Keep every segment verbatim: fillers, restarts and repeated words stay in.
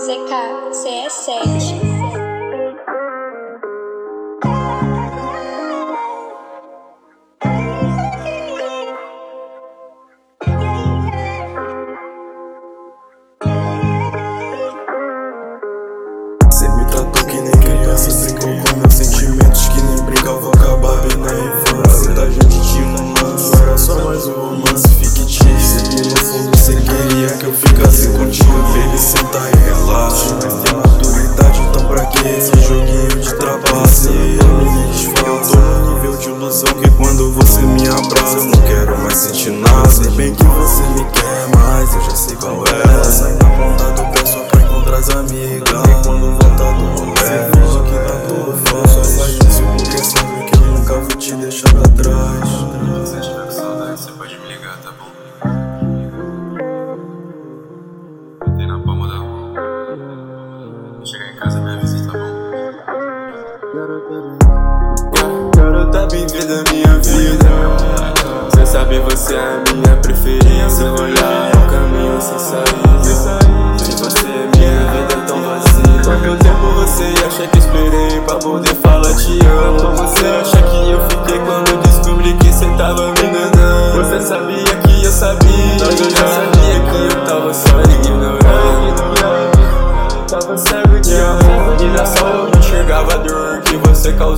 Z K C E sete. Cê me tratou que nem criança, brincou com meus sentimentos que nem brincava, acabaram na infância. Muita gente te romance, era só mais um romance fictício. Sei que no fundo cê queria que eu ficasse contigo, baby, senta e relaxa. Mas tem maturidade, então pra que esse joguinho de trapaça? Não me desfaça, eu tô no nível de ilusão que quando você me abraça eu não quero mais sentir nada. Sei bem que você me quer, mas eu já sei qual é. Sai na ponta do pé só pra encontrar as amigas. E quando voltar do rolê, você finge que tá tudo fácil. Só faz isso porque sabe que eu nunca vou te deixar pra trás. Se você tiver com saudade, você pode me ligar, tá bom? Botei na palma da mão. Quando chegar em casa, me avisa, tá bom? Garota vivida minha vida, Cê sabe, você é a minha preferida. Se eu olhar no caminho sem saída, sem você é minha vida tão vazia. Quanto tempo você acha que esperei pra poder falar te amo? Você acha que eu fiquei quando descobri que cê tava me enganando? Você sabia que eu sabia, mas eu já sabia que eu tava só ignorando. Tava cego de amor, e na só eu enxergava a dor que você causou.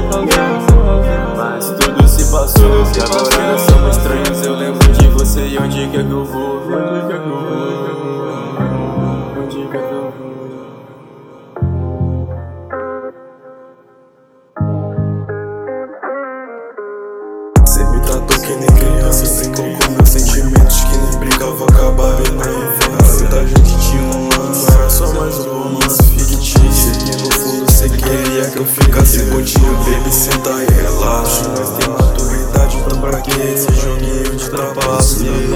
Mas tudo se passou, e agora nós somos estranhos. Eu lembro de você e onde que é que eu vou? Onde que é que eu vou? Onde que é que eu vou? cê me tratou que nem criança, brincou com meus sentimentos que nem brincava, acabaram na infância. Muita gente te romance, era só mais um romance fictício. Sei que no fundo cê queria que eu ficasse contigo, baby, senta e relaxa. Mas tem maturidade, então pra que esse joguinho de trapaça?